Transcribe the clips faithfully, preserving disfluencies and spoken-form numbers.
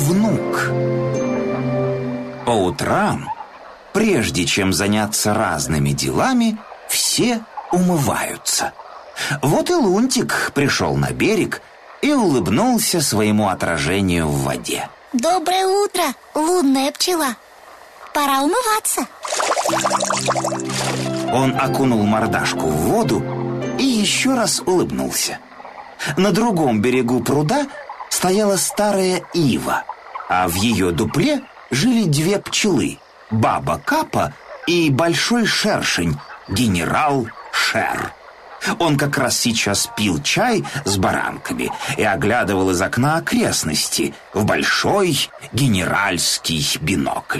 внук. По утрам, прежде чем заняться разными делами, все умываются. Вот и Лунтик пришел на берег и улыбнулся своему отражению в воде. Доброе утро, лунная пчела. Пора умываться. Он окунул мордашку в воду и еще раз улыбнулся. На другом берегу пруда стояла старая ива, а в ее дупле жили две пчелы – баба Капа и большой шершень, генерал Шер. Он как раз сейчас пил чай с баранками и оглядывал из окна окрестности в большой генеральский бинокль.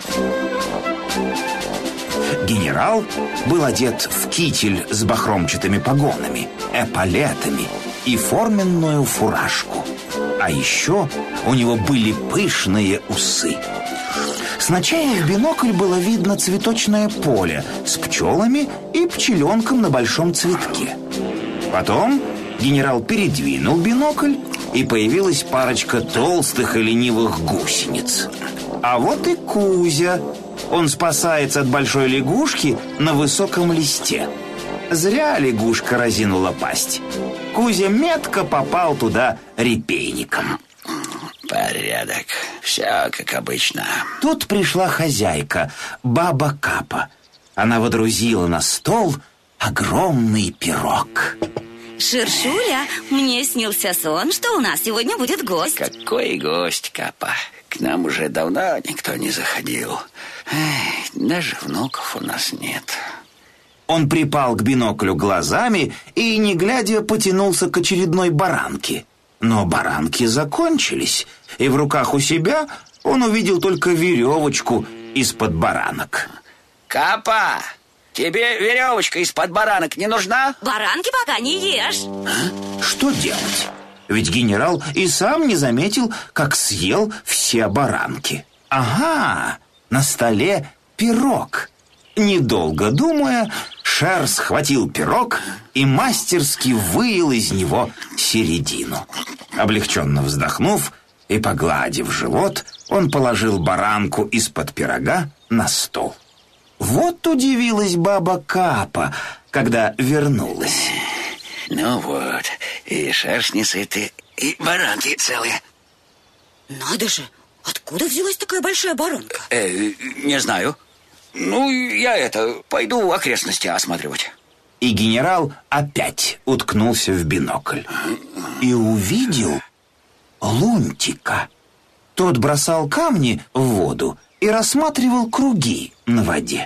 Генерал был одет в китель с бахромчатыми погонами, эполетами и форменную фуражку. А еще у него были пышные усы. Сначала в бинокль было видно цветочное поле с пчелами и пчеленком на большом цветке. Потом генерал передвинул бинокль, и появилась парочка толстых и ленивых гусениц. А вот и Кузя. Он спасается от большой лягушки на высоком листе. Зря лягушка разинула пасть. Кузя метко попал туда репейником. Порядок. Все как обычно. Тут пришла хозяйка, баба Капа. Она водрузила на стол огромный пирог. Шершуля, мне снился сон, что у нас сегодня будет гость. Какой гость, Капа? К нам уже давно никто не заходил. Эх, даже внуков у нас нет. Он припал к биноклю глазами и, не глядя, потянулся к очередной баранке. Но баранки закончились, и в руках у себя он увидел только веревочку из-под баранок. Капа, тебе веревочка из-под баранок не нужна? Баранки пока не ешь. А? Что делать? Ведь генерал и сам не заметил, как съел все баранки. Ага, на столе пирог. Недолго думая, Шер схватил пирог и мастерски выел из него середину. Облегченно вздохнув и погладив живот, он положил баранку из-под пирога на стол. Вот удивилась баба Капа, когда вернулась. Ну вот, и шершни сыты, и баранки целые. Надо же, откуда взялась такая большая баранка? Э, не знаю. Ну, я это, пойду окрестности осматривать. И генерал опять уткнулся в бинокль и увидел Лунтика. Тот бросал камни в воду и рассматривал круги на воде.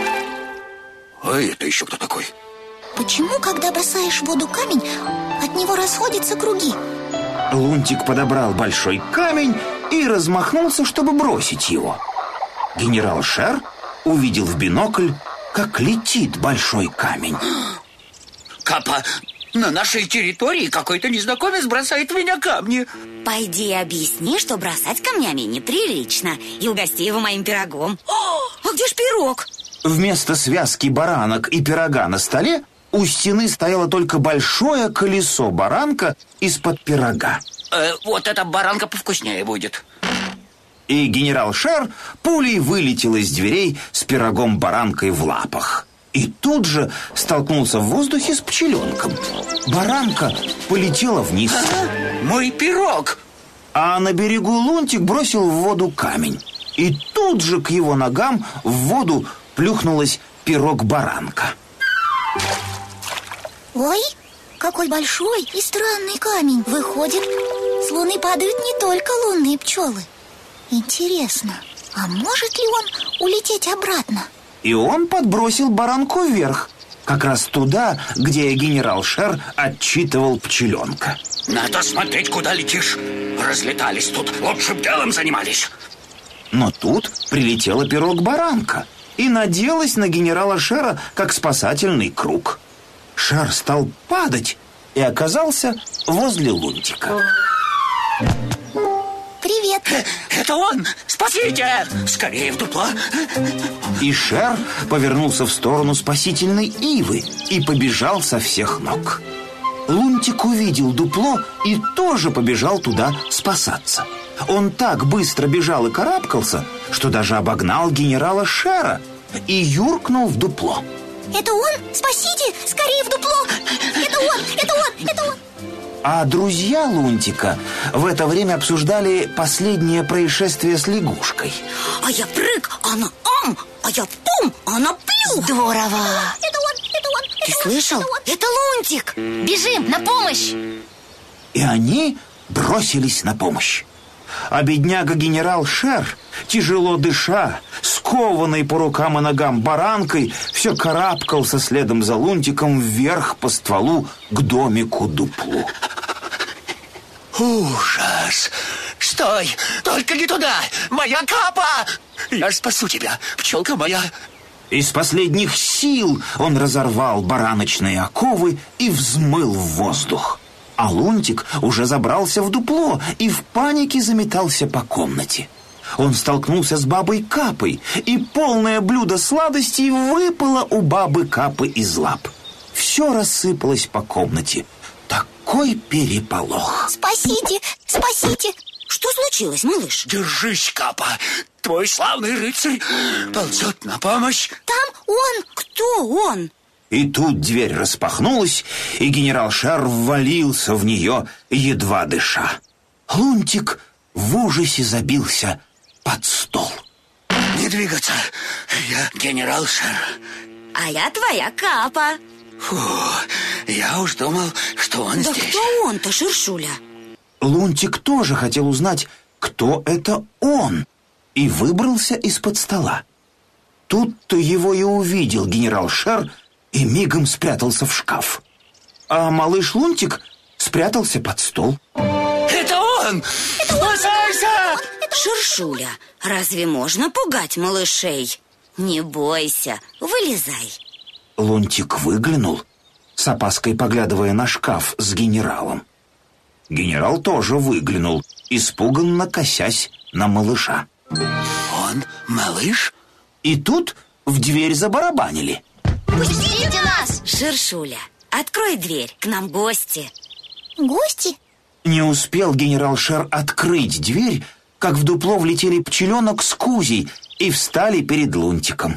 А это еще кто такой? Почему, когда бросаешь в воду камень, от него расходятся круги? Лунтик подобрал большой камень и размахнулся, чтобы бросить его. Генерал Шер увидел в бинокль, как летит большой камень. Капа, на нашей территории какой-то незнакомец бросает в меня камни. Пойди объясни, что бросать камнями неприлично, и угости его моим пирогом. О, а где ж пирог? Вместо связки баранок и пирога на столе у стены стояло только большое колесо баранка из-под пирога. Э, вот эта баранка повкуснее будет. И генерал Шер пулей вылетел из дверей с пирогом-баранкой в лапах. И тут же столкнулся в воздухе с пчеленком. Баранка полетела вниз. А, мой пирог! А на берегу Лунтик бросил в воду камень. И тут же к его ногам в воду плюхнулась пирог-баранка. Ой, какой большой и странный камень. Выходит, с луны падают не только лунные пчелы. Интересно, а может ли он улететь обратно? И он подбросил баранку вверх, как раз туда, где генерал Шер отчитывал пчеленка. Надо смотреть, куда летишь. Разлетались тут, лучшим делом занимались. Но тут прилетела пирог-баранка и наделась на генерала Шера, как спасательный круг. Шер стал падать и оказался возле Лунтика. Привет. Это он! Спасите! Скорее в дупло! И Шер повернулся в сторону спасительной ивы и побежал со всех ног. Лунтик увидел дупло и тоже побежал туда спасаться. Он так быстро бежал и карабкался, что даже обогнал генерала Шера и юркнул в дупло. Это он? Спасите! Скорее в дупло! Это он! Это он! Это он! А друзья Лунтика в это время обсуждали последнее происшествие с лягушкой. А я прыг, а она ам, а я пум, а она плю. Здорово! Это он! Это он! Ты это слышал? Он, это, он. Это Лунтик. Бежим на помощь! И они бросились на помощь. А бедняга-генерал Шер, тяжело дыша, скованный по рукам и ногам баранкой, все карабкался следом за Лунтиком вверх по стволу к домику-дуплу. Ужас! Стой! Только не туда! Моя Капа! Я спасу тебя, пчелка моя! Из последних сил он разорвал бараночные оковы и взмыл в воздух. А Лунтик уже забрался в дупло и в панике заметался по комнате. Он столкнулся с бабой Капой, и полное блюдо сладостей выпало у бабы Капы из лап. Все рассыпалось по комнате. Такой переполох. Спасите! Спасите! Что случилось, малыш? Держись, Капа! Твой славный рыцарь ползет на помощь. Там он! Кто он? И тут дверь распахнулась, и генерал Шер ввалился в нее, едва дыша. Лунтик в ужасе забился под стол. Не двигаться. Я генерал Шер. А я твоя Капа. Фу, я уж думал, что он Да здесь. кто он-то, Шершуля? Лунтик тоже хотел узнать, кто это он, и выбрался из-под стола. Тут-то его и увидел генерал Шер и мигом спрятался в шкаф. А малыш Лунтик спрятался под стол. Это он! Спасайся! Шершуля, разве можно пугать малышей? Не бойся, вылезай. Лунтик выглянул, с опаской поглядывая на шкаф с генералом. Генерал тоже выглянул, испуганно косясь на малыша. Он малыш? И тут в дверь забарабанили. Пустите нас! Шершуля, открой дверь, к нам гости. Гости? Не успел генерал Шер открыть дверь, как в дупло влетели пчеленок с Кузей и встали перед Лунтиком.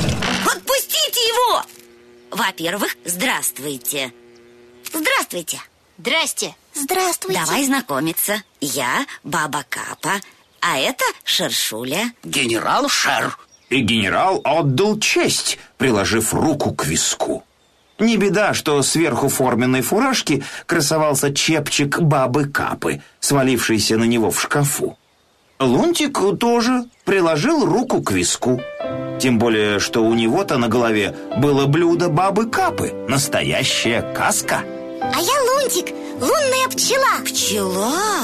Отпустите его! Во-первых, здравствуйте. Здравствуйте. Здрасте. Здравствуйте. Давай знакомиться. Я баба Капа, а это Шершуля. Генерал Шер. И генерал отдал честь, приложив руку к виску. Не беда, что сверху форменной фуражки красовался чепчик бабы Капы, свалившийся на него в шкафу. Лунтик тоже приложил руку к виску. Тем более, что у него-то на голове было блюдо бабы Капы, настоящая каска. А я Лунтик, лунная пчела. Пчела?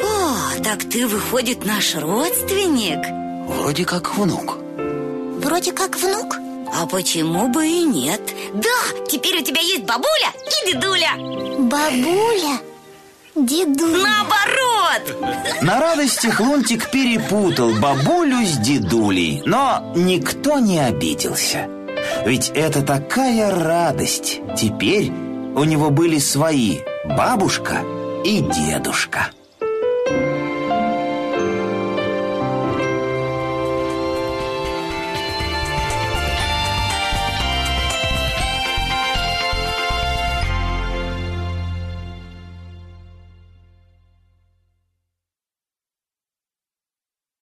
О, так ты, выходит, наш родственник? Вроде как внук. Вроде как внук. А почему бы и нет? Да, теперь у тебя есть бабуля и дедуля. Бабуля, дедуля. Наоборот! На радостях Лунтик перепутал бабулю с дедулей, но никто не обиделся. Ведь это такая радость. Теперь у него были свои бабушка и дедушка.